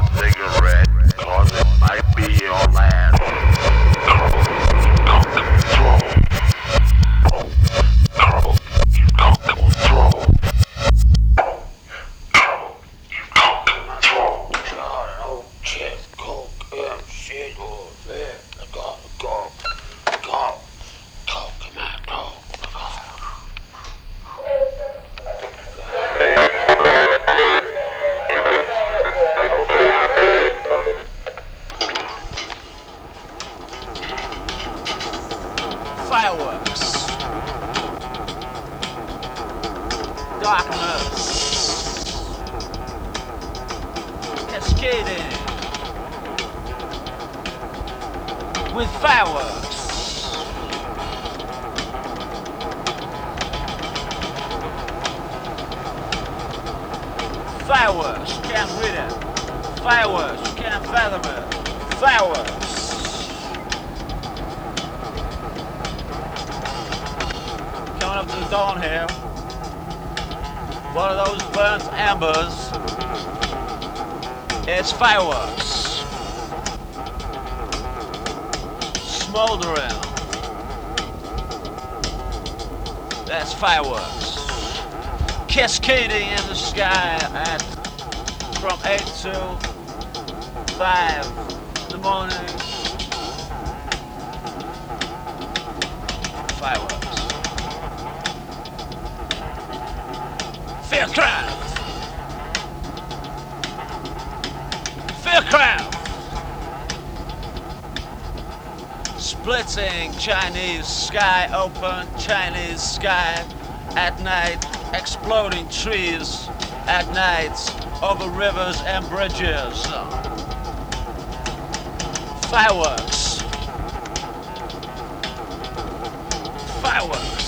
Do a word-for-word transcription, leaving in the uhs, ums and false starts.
cigarette, cause it might be your last. Carl, you can't control. Carl, you can't control. God, oh shit, coke, um, shit, oh, man, I gotta go. Go, go, come on, go. Fireworks, darkness, cascading with fireworks. Fireworks, you can't read it. Fireworks, you can't fathom it. Fireworks. Coming up to the dawn here. One of those burnt embers. It's fireworks. Smoldering. That's fireworks. Cascading in the sky at from eight to five in the morning. Fireworks. Fearcraft! Fearcraft! Splitting Chinese sky, open Chinese sky at night, exploding trees at night over rivers and bridges. Fireworks. Fireworks.